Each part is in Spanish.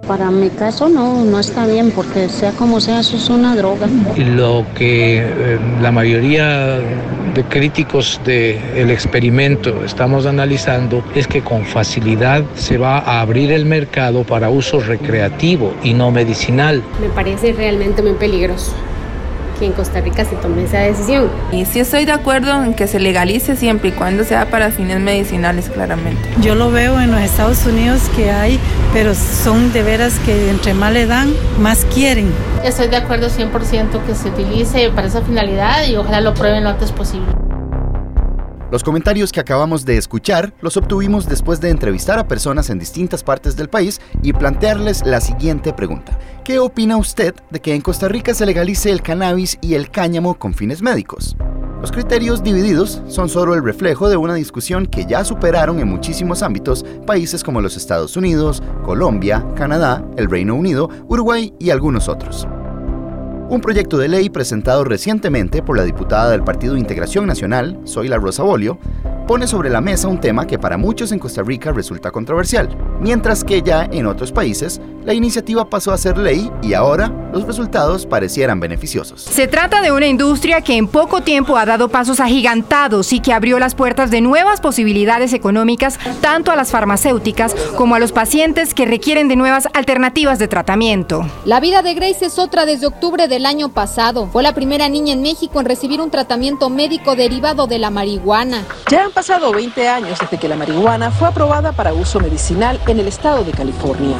Para mi caso no está bien, porque sea como sea, eso es una droga. Lo que la mayoría de críticos del experimento estamos analizando es que con facilidad se va a abrir el mercado para uso recreativo y no medicinal. Me parece realmente muy peligroso que en Costa Rica se tome esa decisión. Y sí estoy de acuerdo en que se legalice siempre y cuando sea para fines medicinales, claramente. Yo lo veo en los Estados Unidos que hay, pero son de veras que entre más le dan, más quieren. Estoy de acuerdo 100% que se utilice para esa finalidad y ojalá lo prueben lo antes posible. Los comentarios que acabamos de escuchar los obtuvimos después de entrevistar a personas en distintas partes del país y plantearles la siguiente pregunta. ¿Qué opina usted de que en Costa Rica se legalice el cannabis y el cáñamo con fines médicos? Los criterios divididos son solo el reflejo de una discusión que ya superaron en muchísimos ámbitos países como los Estados Unidos, Colombia, Canadá, el Reino Unido, Uruguay y algunos otros. Un proyecto de ley presentado recientemente por la diputada del Partido Integración Nacional, Zoila Rosa Bolio, pone sobre la mesa un tema que para muchos en Costa Rica resulta controversial, mientras que ya en otros países la iniciativa pasó a ser ley y ahora los resultados parecieran beneficiosos. Se trata de una industria que en poco tiempo ha dado pasos agigantados y que abrió las puertas de nuevas posibilidades económicas tanto a las farmacéuticas como a los pacientes que requieren de nuevas alternativas de tratamiento. La vida de Grace es otra desde octubre del año pasado. Fue la primera niña en México en recibir un tratamiento médico derivado de la marihuana. Ya han pasado 20 años desde que la marihuana fue aprobada para uso medicinal en el estado de California.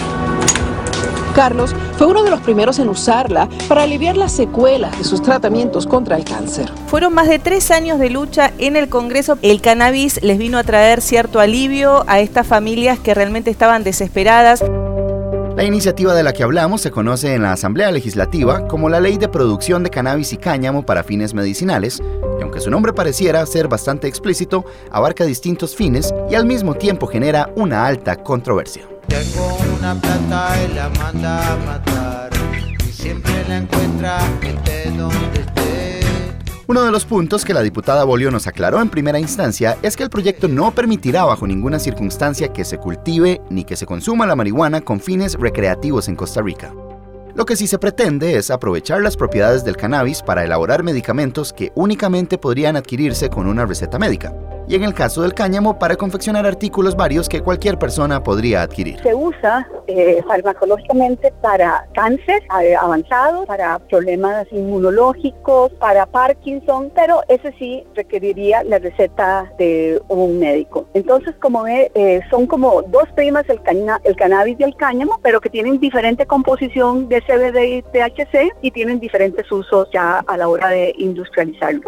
Carlos fue uno de los primeros en usarla para aliviar las secuelas de sus tratamientos contra el cáncer. Fueron más de 3 años de lucha en el Congreso. El cannabis les vino a traer cierto alivio a estas familias que realmente estaban desesperadas. La iniciativa de la que hablamos se conoce en la Asamblea Legislativa como la Ley de Producción de Cannabis y Cáñamo para Fines Medicinales, y aunque su nombre pareciera ser bastante explícito, abarca distintos fines y al mismo tiempo genera una alta controversia. Tengo una plata y la manda a matar, y siempre la encuentra esté donde esté. Uno de los puntos que la diputada Bolio nos aclaró en primera instancia es que el proyecto no permitirá bajo ninguna circunstancia que se cultive ni que se consuma la marihuana con fines recreativos en Costa Rica. Lo que sí se pretende es aprovechar las propiedades del cannabis para elaborar medicamentos que únicamente podrían adquirirse con una receta médica. Y en el caso del cáñamo, para confeccionar artículos varios que cualquier persona podría adquirir. Se usa farmacológicamente para cáncer avanzado, para problemas inmunológicos, para Parkinson, pero ese sí requeriría la receta de un médico. Entonces, como ve, son como dos primas el cannabis y el cáñamo, pero que tienen diferente composición de CBD y THC y tienen diferentes usos ya a la hora de industrializarlos.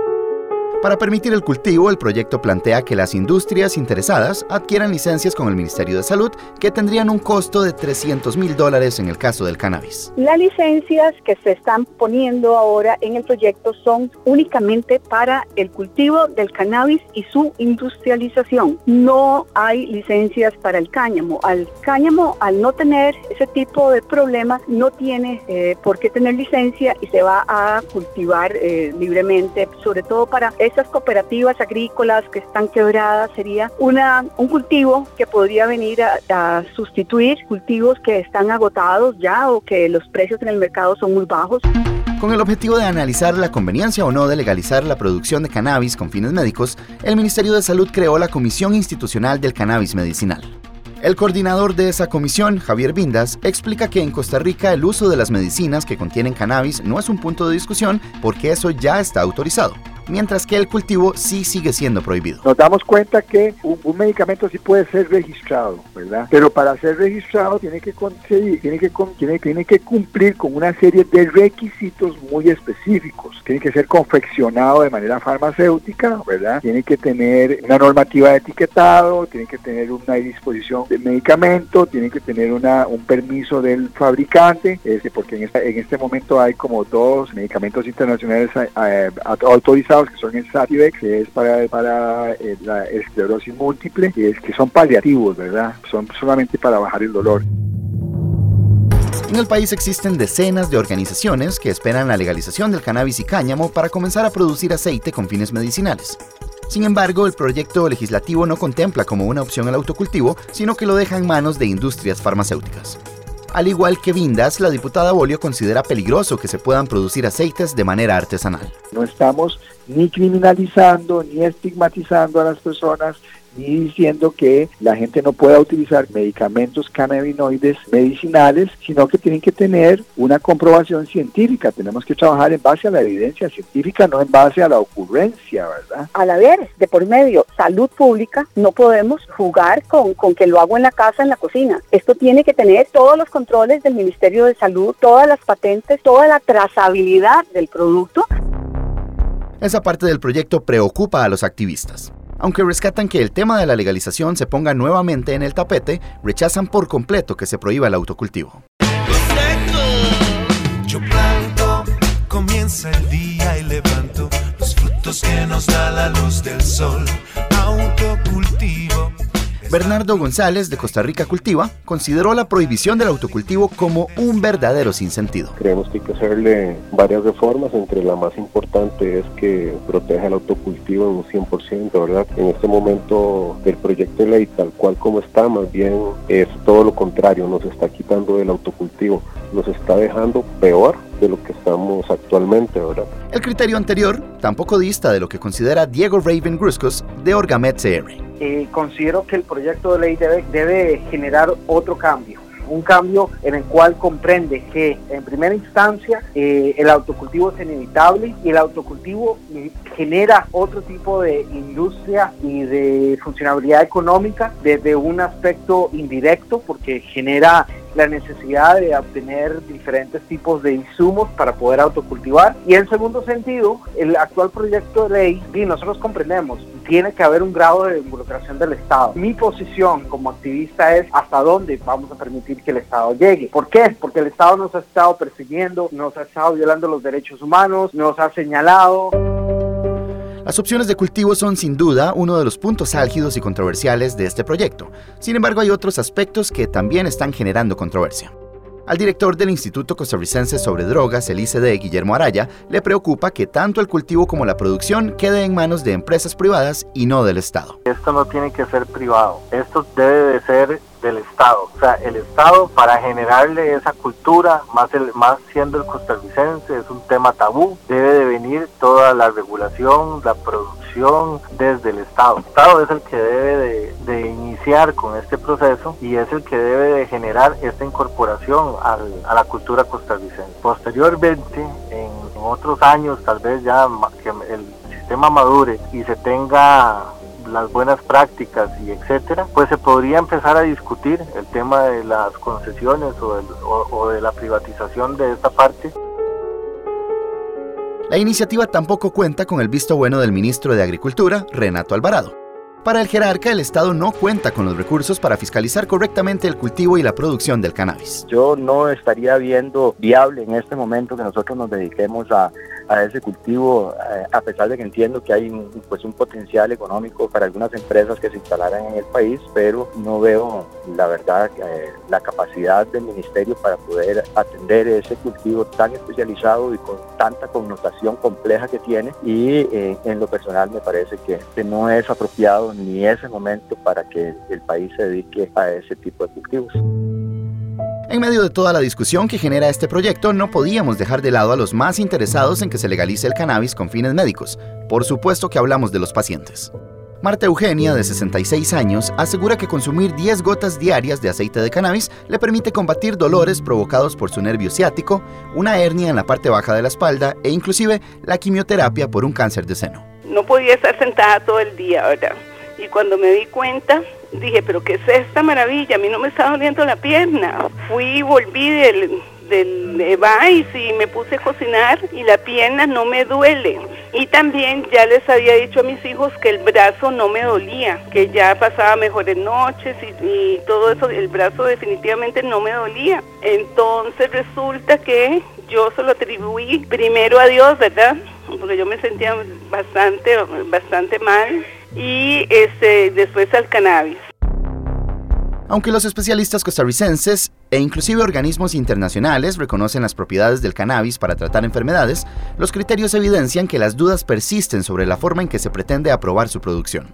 Para permitir el cultivo, el proyecto plantea que las industrias interesadas adquieran licencias con el Ministerio de Salud que tendrían un costo de $300,000 en el caso del cannabis. Las licencias que se están poniendo ahora en el proyecto son únicamente para el cultivo del cannabis y su industrialización. No hay licencias para el cáñamo. Al cáñamo, al no tener ese tipo de problema, no tiene por qué tener licencia y se va a cultivar libremente, sobre todo para esas cooperativas agrícolas que están quebradas. Sería un cultivo que podría venir a sustituir cultivos que están agotados ya o que los precios en el mercado son muy bajos. Con el objetivo de analizar la conveniencia o no de legalizar la producción de cannabis con fines médicos, el Ministerio de Salud creó la Comisión Institucional del Cannabis Medicinal. El coordinador de esa comisión, Javier Vindas, explica que en Costa Rica el uso de las medicinas que contienen cannabis no es un punto de discusión porque eso ya está autorizado, mientras que el cultivo sí sigue siendo prohibido. Nos damos cuenta que un medicamento sí puede ser registrado, ¿verdad? Pero para ser registrado tiene que cumplir con una serie de requisitos muy específicos. Tiene que ser confeccionado de manera farmacéutica, ¿verdad? Tiene que tener una normativa de etiquetado, tiene que tener una disposición del medicamento, tiene que tener un permiso del fabricante, porque en este momento hay como 2 medicamentos internacionales autorizados que son el Sativex, que es para la esclerosis múltiple, que son paliativos, ¿verdad? Son solamente para bajar el dolor. En el país existen decenas de organizaciones que esperan la legalización del cannabis y cáñamo para comenzar a producir aceite con fines medicinales. Sin embargo, el proyecto legislativo no contempla como una opción el autocultivo, sino que lo deja en manos de industrias farmacéuticas. Al igual que Vindas, la diputada Bolio considera peligroso que se puedan producir aceites de manera artesanal. No estamos ni criminalizando ni estigmatizando a las personas, ni diciendo que la gente no pueda utilizar medicamentos cannabinoides medicinales, sino que tienen que tener una comprobación científica. Tenemos que trabajar en base a la evidencia científica, no en base a la ocurrencia, ¿verdad? Al haber de por medio salud pública, no podemos jugar con que lo hago en la casa, en la cocina. Esto tiene que tener todos los controles del Ministerio de Salud, todas las patentes, toda la trazabilidad del producto. Esa parte del proyecto preocupa a los activistas. Aunque rescatan que el tema de la legalización se ponga nuevamente en el tapete, rechazan por completo que se prohíba el autocultivo. Yo planto, comienza el día y levanto los frutos que nos da la luz del sol. Autocultivo. Bernardo González, de Costa Rica Cultiva, consideró la prohibición del autocultivo como un verdadero sinsentido. Creemos que hay que hacerle varias reformas, entre la más importante es que proteja el autocultivo en un 100%, ¿verdad? En este momento el proyecto de ley tal cual como está, más bien es todo lo contrario, nos está quitando el autocultivo, nos está dejando peor de lo que estamos actualmente, ¿verdad? El criterio anterior tampoco dista de lo que considera Diego Raven Gruscos, de Orgamet CR. Considero que el proyecto de ley debe generar otro cambio, un cambio en el cual comprende que en primera instancia el autocultivo es inevitable y el autocultivo genera otro tipo de industria y de funcionabilidad económica desde un aspecto indirecto, porque genera la necesidad de obtener diferentes tipos de insumos para poder autocultivar. Y en segundo sentido, el actual proyecto de ley, y nosotros comprendemos, tiene que haber un grado de involucración del Estado. Mi posición como activista es hasta dónde vamos a permitir que el Estado llegue. ¿Por qué? Porque el Estado nos ha estado persiguiendo, nos ha estado violando los derechos humanos, nos ha señalado. Las opciones de cultivo son sin duda uno de los puntos álgidos y controversiales de este proyecto. Sin embargo, hay otros aspectos que también están generando controversia. Al director del Instituto Costarricense sobre Drogas, el ICD, Guillermo Araya, le preocupa que tanto el cultivo como la producción quede en manos de empresas privadas y no del Estado. Esto no tiene que ser privado, esto debe de ser del Estado, o sea, el Estado, para generarle esa cultura, más siendo el costarricense, es un tema tabú, debe de venir toda la regulación, la producción desde el Estado. El Estado es el que debe de iniciar con este proceso y es el que debe de generar esta incorporación a la cultura costarricense. Posteriormente, en otros años, tal vez ya que el sistema madure y se tenga las buenas prácticas y etcétera, pues se podría empezar a discutir el tema de las concesiones o de la privatización de esta parte. La iniciativa tampoco cuenta con el visto bueno del ministro de Agricultura, Renato Alvarado. Para el jerarca, el Estado no cuenta con los recursos para fiscalizar correctamente el cultivo y la producción del cannabis. Yo no estaría viendo viable en este momento que nosotros nos dediquemos a ese cultivo, a pesar de que entiendo que hay un potencial económico para algunas empresas que se instalaran en el país, pero no veo, la verdad, la capacidad del ministerio para poder atender ese cultivo tan especializado y con tanta connotación compleja que tiene, y en lo personal me parece que no es apropiado ni ese momento para que el país se dedique a ese tipo de cultivos. En medio de toda la discusión que genera este proyecto, no podíamos dejar de lado a los más interesados en que se legalice el cannabis con fines médicos. Por supuesto que hablamos de los pacientes. Marta Eugenia, de 66 años, asegura que consumir 10 gotas diarias de aceite de cannabis le permite combatir dolores provocados por su nervio ciático, una hernia en la parte baja de la espalda e inclusive la quimioterapia por un cáncer de seno. No podía estar sentada todo el día, ¿verdad? Y cuando me di cuenta, dije, pero ¿qué es esta maravilla? A mí no me está doliendo la pierna. Volví del Levi's y me puse a cocinar y la pierna no me duele. Y también ya les había dicho a mis hijos que el brazo no me dolía, que ya pasaba mejores noches y todo eso, el brazo definitivamente no me dolía. Entonces resulta que yo se lo atribuí primero a Dios, ¿verdad? Porque yo me sentía bastante mal, y después al cannabis. Aunque los especialistas costarricenses e inclusive organismos internacionales reconocen las propiedades del cannabis para tratar enfermedades, los criterios evidencian que las dudas persisten sobre la forma en que se pretende aprobar su producción.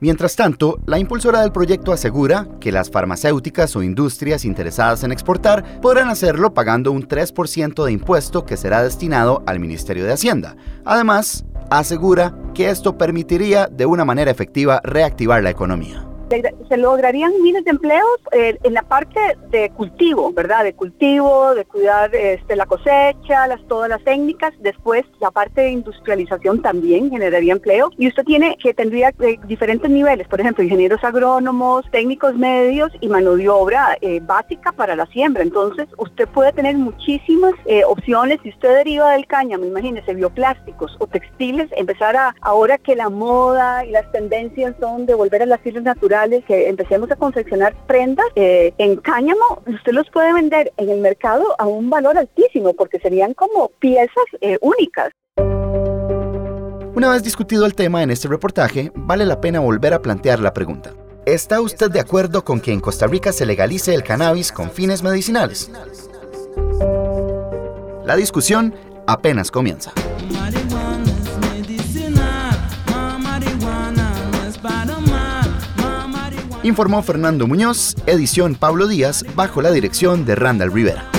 Mientras tanto, la impulsora del proyecto asegura que las farmacéuticas o industrias interesadas en exportar podrán hacerlo pagando un 3% de impuesto que será destinado al Ministerio de Hacienda. Además, asegura que esto permitiría de una manera efectiva reactivar la economía. Se lograrían miles de empleos en la parte de cultivo, ¿verdad? De cultivo, de cuidar la cosecha, todas las técnicas. Después, la parte de industrialización también generaría empleo. Y usted tendría diferentes niveles, por ejemplo, ingenieros agrónomos, técnicos medios y mano de obra básica para la siembra. Entonces, usted puede tener muchísimas opciones. Si usted deriva del cáñamo, imagínese, bioplásticos o textiles, ahora que la moda y las tendencias son de volver a las fibras naturales, que empecemos a confeccionar prendas en cáñamo, usted los puede vender en el mercado a un valor altísimo porque serían como piezas únicas. Una vez discutido el tema en este reportaje, vale la pena volver a plantear la pregunta. ¿Está usted de acuerdo con que en Costa Rica se legalice el cannabis con fines medicinales? La discusión apenas comienza. Informó Fernando Muñoz, edición Pablo Díaz, bajo la dirección de Randall Rivera.